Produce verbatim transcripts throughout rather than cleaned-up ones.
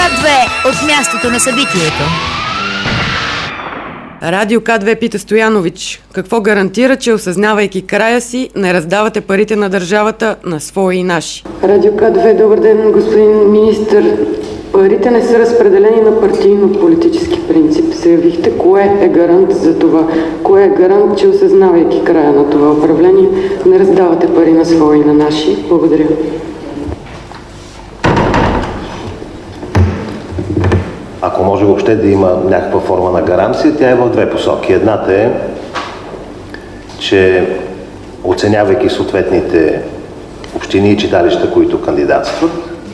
две от мястото на събитието. Радио К две пита Стоянович: какво гарантира, че осъзнавайки края си, не раздавате парите на държавата на свои и наши? Радио К две, добър ден, господин министър. Парите не са разпределени на партийно-политически принцип. Заявихте, кое е гарант за това? Кое е гарант, че осъзнавайки края на това управление, не раздавате пари на свои и на наши? Благодаря. Ако може въобще да има някаква форма на гаранция, тя е в две посоки. Едната е, че оценявайки съответните общини и читалища, които кандидатстват,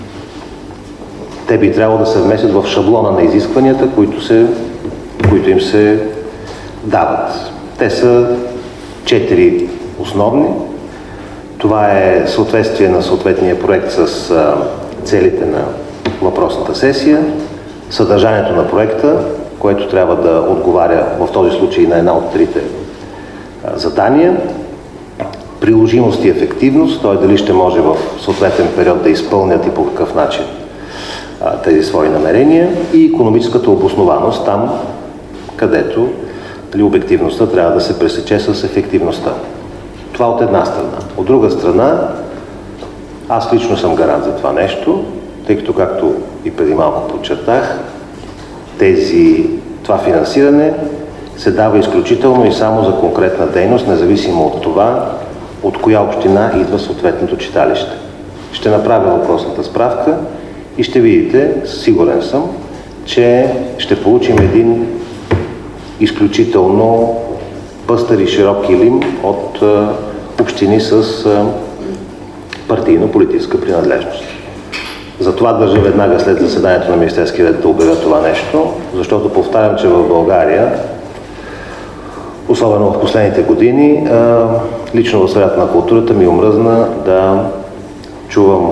те би трябвало да се вместят в шаблона на изискванията, които, се, които им се дават. Те са четири основни. Това е съответствие на съответния проект с а, целите на въпросната сесия, съдържанието на проекта, което трябва да отговаря в този случай на една от трите а, задания, приложимост и ефективност, т.е. дали ще може в съответен период да изпълнят и по какъв начин а, тези свои намерения, и икономическата обоснованост там, където дали обективността трябва да се пресече с ефективността. Това от една страна. От друга страна, аз лично съм гарант за това нещо, тъй като, както и преди малко подчертах, тези, това финансиране се дава изключително и само за конкретна дейност, независимо от това, от коя община идва съответното читалище. Ще направя въпросната справка и ще видите, сигурен съм, че ще получим един изключително пъстър и широк килим от а, общини с а, партийно-политическа принадлежност. Затова държа веднага след заседанието на Министерския съвет да обявя това нещо, защото повтарям, че в България, особено в последните години, а, лично в сферата на културата ми омръзна да чувам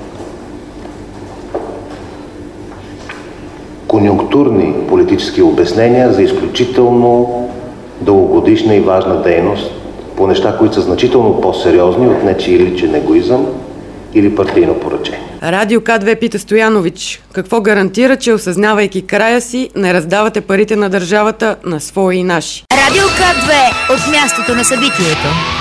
конюнктурни политически обяснения за изключително дългогодишна и важна дейност по неща, които са значително по-сериозни от нечий личен егоизъм или партийно поръчение. Радио К две пита Стоянович: какво гарантира, че осъзнавайки края си, не раздавате парите на държавата на свои и наши? Радио К две от мястото на събитието.